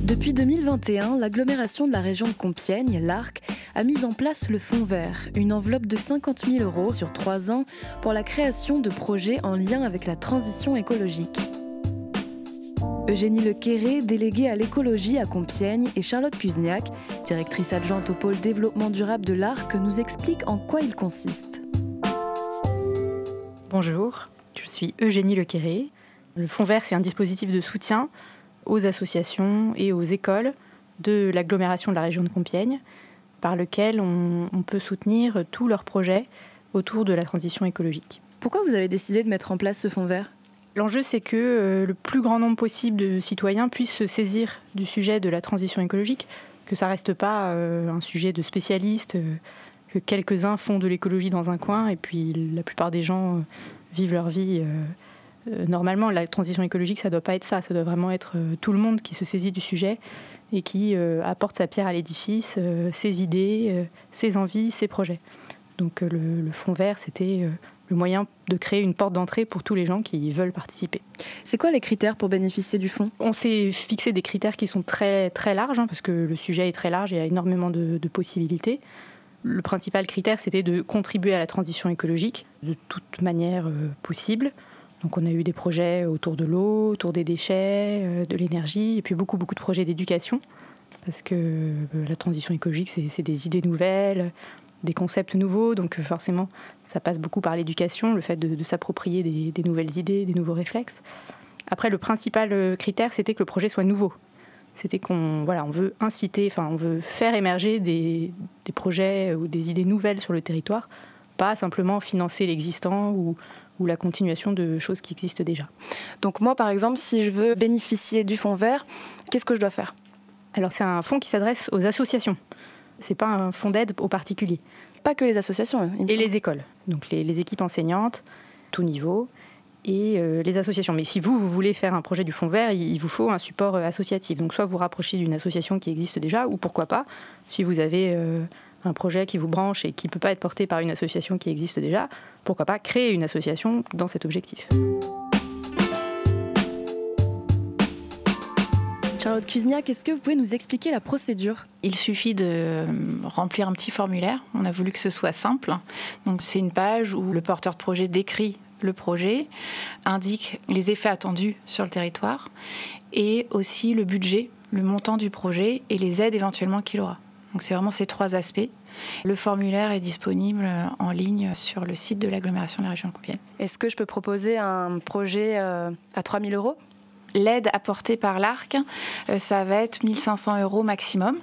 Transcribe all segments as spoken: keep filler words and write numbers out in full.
Depuis deux mille vingt et un, l'agglomération de la région de Compiègne, l'A R C, a mis en place le Fonds vert, une enveloppe de cinquante mille euros sur trois ans pour la création de projets en lien avec la transition écologique. Eugénie Lequéré, déléguée à l'écologie à Compiègne, et Charlotte Kuzniak, directrice adjointe au pôle développement durable de l'A R C, nous expliquent en quoi il consiste. Bonjour, je suis Eugénie Lequéré. Le Fonds vert, c'est un dispositif de soutien aux associations et aux écoles de l'agglomération de la région de Compiègne, par lequel on, on peut soutenir tous leurs projets autour de la transition écologique. Pourquoi vous avez décidé de mettre en place ce fonds vert ? L'enjeu, c'est que euh, le plus grand nombre possible de citoyens puissent se saisir du sujet de la transition écologique, que ça ne reste pas euh, un sujet de spécialistes, euh, que quelques-uns font de l'écologie dans un coin, et puis la plupart des gens euh, vivent leur vie euh, Euh, normalement, la transition écologique, ça ne doit pas être ça. Ça doit vraiment être euh, tout le monde qui se saisit du sujet et qui euh, apporte sa pierre à l'édifice, euh, ses idées, euh, ses envies, ses projets. Donc euh, le, le Fonds vert, c'était euh, le moyen de créer une porte d'entrée pour tous les gens qui veulent participer. C'est quoi les critères pour bénéficier du fonds ? On s'est fixé des critères qui sont très, très larges, hein, parce que le sujet est très large et il y a énormément de, de possibilités. Le principal critère, c'était de contribuer à la transition écologique de toute manière euh, possible. Donc on a eu des projets autour de l'eau, autour des déchets, euh, de l'énergie, et puis beaucoup, beaucoup de projets d'éducation, parce que euh, la transition écologique, c'est, c'est des idées nouvelles, des concepts nouveaux, donc euh, forcément, ça passe beaucoup par l'éducation, le fait de, de s'approprier des, des nouvelles idées, des nouveaux réflexes. Après, le principal euh, critère, c'était que le projet soit nouveau. C'était qu'on voilà, on veut inciter, enfin, on veut faire émerger des, des projets ou des idées nouvelles sur le territoire, pas simplement financer l'existant ou ou la continuation de choses qui existent déjà. Donc moi, par exemple, si je veux bénéficier du fonds vert, qu'est-ce que je dois faire ? Alors c'est un fonds qui s'adresse aux associations. C'est pas un fonds d'aide aux particuliers. Pas que les associations. Il me et semble. les écoles. Donc les, les équipes enseignantes, tout niveau, et euh, les associations. Mais si vous, vous voulez faire un projet du fonds vert, il, il vous faut un support euh, associatif. Donc soit vous rapprochez d'une association qui existe déjà, ou pourquoi pas, si vous avez euh, un projet qui vous branche et qui ne peut pas être porté par une association qui existe déjà, pourquoi pas créer une association dans cet objectif. Charlotte Kuzniak, est-ce que vous pouvez nous expliquer la procédure ? Il suffit de remplir un petit formulaire. On a voulu que ce soit simple. Donc c'est une page où le porteur de projet décrit le projet, indique les effets attendus sur le territoire et aussi le budget, le montant du projet et les aides éventuellement qu'il aura. Donc c'est vraiment ces trois aspects. Le formulaire est disponible en ligne sur le site de l'agglomération de la région de Compiègne. Est-ce que je peux proposer un projet euh, à trois mille euros ? L'aide apportée par l'A R C, euh, ça va être mille cinq cents euros maximum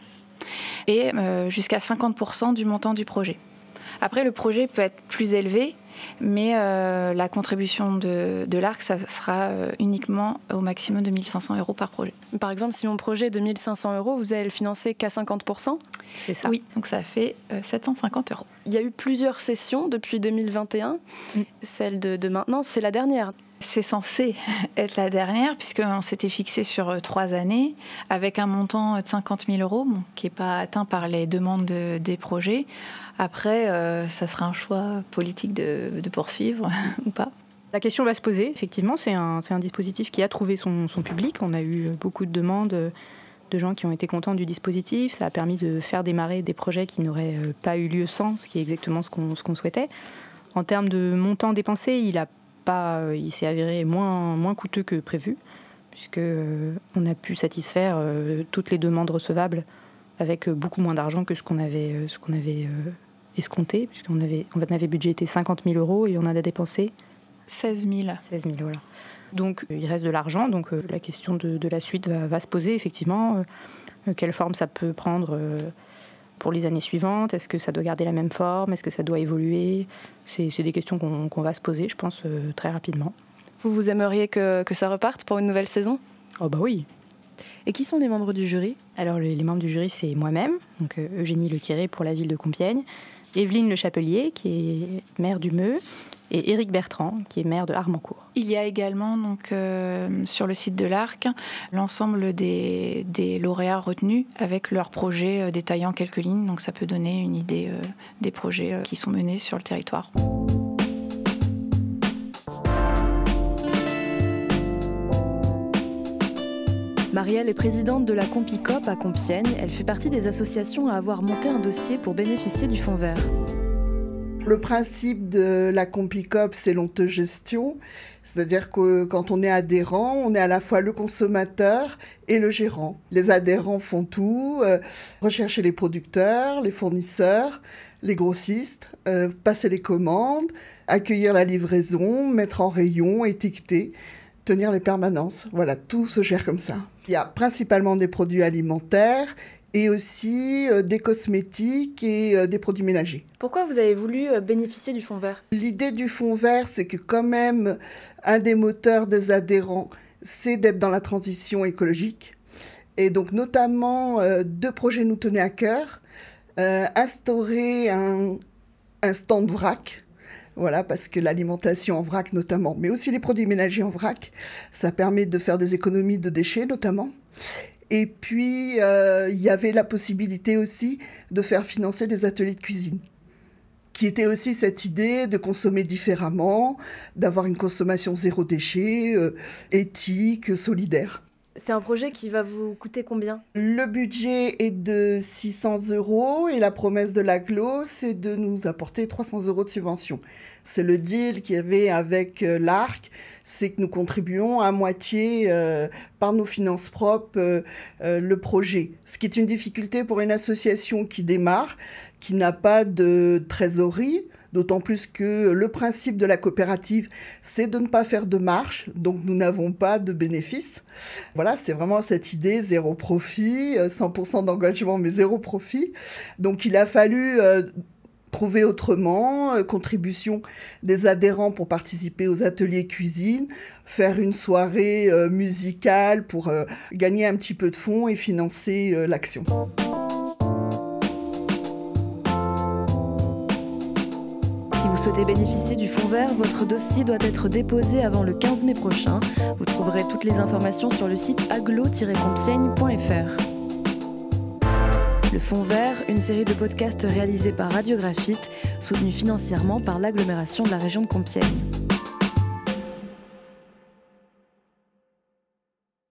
et euh, jusqu'à cinquante pour cent du montant du projet. Après, le projet peut être plus élevé, mais euh, la contribution de, de l'A R C, ça sera euh, uniquement au maximum de mille cinq cents euros par projet. Par exemple, si mon projet est de mille cinq cents euros, vous allez le financer qu'à cinquante pour cent ? C'est ça. Oui, donc ça fait euh, sept cent cinquante euros. Il y a eu plusieurs sessions depuis deux mille vingt et un. Mmh. Celle de, de maintenant, c'est la dernière. C'est censé être la dernière, puisqu'on s'était fixé sur trois années, avec un montant de cinquante mille euros, bon, qui n'est pas atteint par les demandes de, des projets. Après, euh, ça sera un choix politique de, de poursuivre ou pas. La question va se poser, effectivement, c'est un, c'est un dispositif qui a trouvé son, son public. On a eu beaucoup de demandes de gens qui ont été contents du dispositif. Ça a permis de faire démarrer des projets qui n'auraient pas eu lieu sans, ce qui est exactement ce qu'on, ce qu'on souhaitait. En termes de montant dépensé, il a Pas, il s'est avéré moins, moins coûteux que prévu, puisqu'on euh, a pu satisfaire euh, toutes les demandes recevables avec euh, beaucoup moins d'argent que ce qu'on avait, euh, ce qu'on avait euh, escompté, puisqu'on avait, on avait budgété cinquante mille euros et on en a dépensé seize mille. seize mille, voilà. Donc euh, il reste de l'argent, donc euh, la question de, de la suite va, va se poser, effectivement. Euh, quelle forme ça peut prendre euh, pour les années suivantes? Est-ce que ça doit garder la même forme? Est-ce que ça doit évoluer? c'est, c'est des questions qu'on, qu'on va se poser, je pense, euh, très rapidement. Vous, vous aimeriez que, que ça reparte pour une nouvelle saison? Oh bah oui. Et qui sont les membres du jury? Alors les, les membres du jury, c'est moi-même, donc euh, Eugénie Lequéré pour la ville de Compiègne, Evelyne Le Chapelier, qui est maire du Meux, et Éric Bertrand, qui est maire de Harmencourt. Il y a également donc, euh, sur le site de l'A R C l'ensemble des, des lauréats retenus avec leurs projets euh, détaillant quelques lignes. Donc ça peut donner une idée euh, des projets euh, qui sont menés sur le territoire. Marielle est présidente de la Compicop à Compiègne. Elle fait partie des associations à avoir monté un dossier pour bénéficier du fonds vert. Le principe de la Compicop, c'est l'autogestion. C'est-à-dire que quand on est adhérent, on est à la fois le consommateur et le gérant. Les adhérents font tout, euh, rechercher les producteurs, les fournisseurs, les grossistes, euh, passer les commandes, accueillir la livraison, mettre en rayon, étiqueter, tenir les permanences. Voilà, tout se gère comme ça. Il y a principalement des produits alimentaires et aussi euh, des cosmétiques et euh, des produits ménagers. Pourquoi vous avez voulu euh, bénéficier du fonds vert ? L'idée du fonds vert, c'est que quand même, un des moteurs des adhérents, c'est d'être dans la transition écologique. Et donc, notamment, euh, deux projets nous tenaient à cœur. Euh, instaurer un, un stand vrac, voilà, parce que l'alimentation en vrac notamment, mais aussi les produits ménagers en vrac, ça permet de faire des économies de déchets notamment. Et puis, euh, il y avait la possibilité aussi de faire financer des ateliers de cuisine, qui était aussi cette idée de consommer différemment, d'avoir une consommation zéro déchet, euh, éthique, solidaire. C'est un projet qui va vous coûter combien ? Le budget est de six cents euros et la promesse de l'agglo, c'est de nous apporter trois cents euros de subvention. C'est le deal qu'il y avait avec euh, l'A R C, c'est que nous contribuons à moitié euh, par nos finances propres euh, euh, le projet. Ce qui est une difficulté pour une association qui démarre, qui n'a pas de trésorerie, d'autant plus que le principe de la coopérative, c'est de ne pas faire de marge, donc nous n'avons pas de bénéfices. Voilà, c'est vraiment cette idée, zéro profit, cent pour cent d'engagement, mais zéro profit. Donc il a fallu euh, trouver autrement, euh, contribution des adhérents pour participer aux ateliers cuisine, faire une soirée euh, musicale pour euh, gagner un petit peu de fonds et financer euh, l'action. Si vous souhaitez bénéficier du fonds vert, votre dossier doit être déposé avant le quinze mai prochain. Vous trouverez toutes les informations sur le site aglo tiret compiègne point f r. Le fonds vert, une série de podcasts réalisés par Radiographite, soutenue financièrement par l'agglomération de la région de Compiègne.